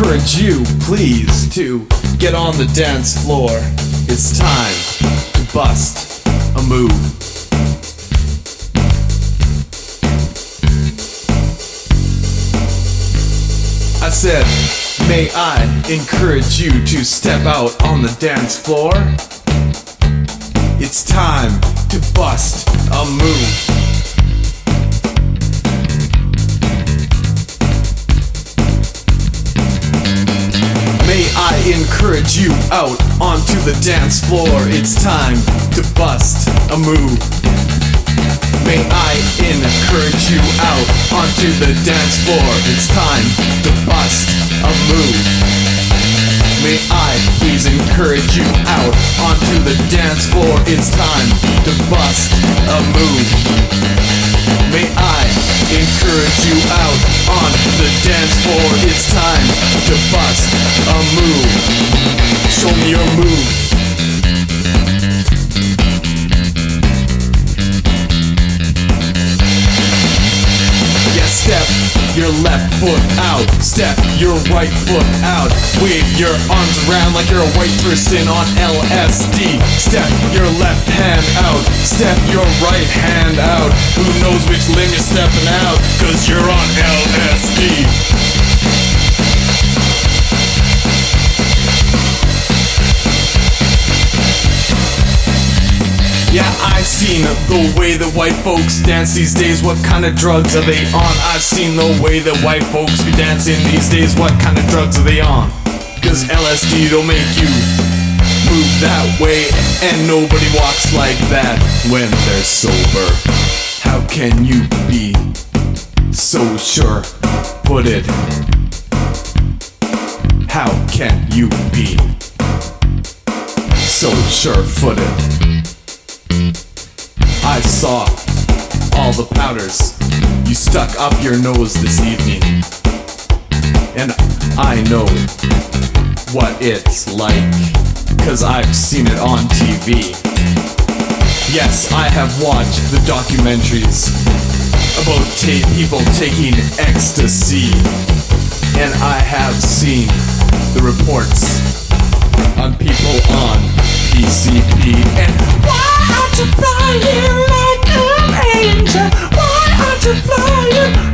encourage you, please, to get on the dance floor. It's time to bust a move. I said, may I encourage you to step out on the dance floor? It's time to bust a move. May I encourage you out onto the dance floor? It's time to bust a move. May I encourage you out onto the dance floor? It's time to bust a move. May I please encourage you out onto the dance floor? It's time to bust a move. May I encourage you out on the dance floor? It's time to bust a move. Show me your move. Step your left foot out, step your right foot out. Wave your arms around like you're a white person on LSD. Step your left hand out, step your right hand out. Who knows which limb you're stepping out, 'cause you're on LSD. Yeah, I've seen the way that white folks dance these days. What kind of drugs are they on? I've seen the way that white folks be dancing these days. What kind of drugs are they on? 'Cause LSD don't make you move that way, and nobody walks like that when they're sober. How can you be so sure-footed? How can you be so sure-footed? I saw all the powders you stuck up your nose this evening, and I know what it's like, 'cause I've seen it on TV. Yes, I have watched the documentaries about people taking ecstasy, and I have seen the reports on people on PCP. And why aren't you flying like an angel? Why aren't you flying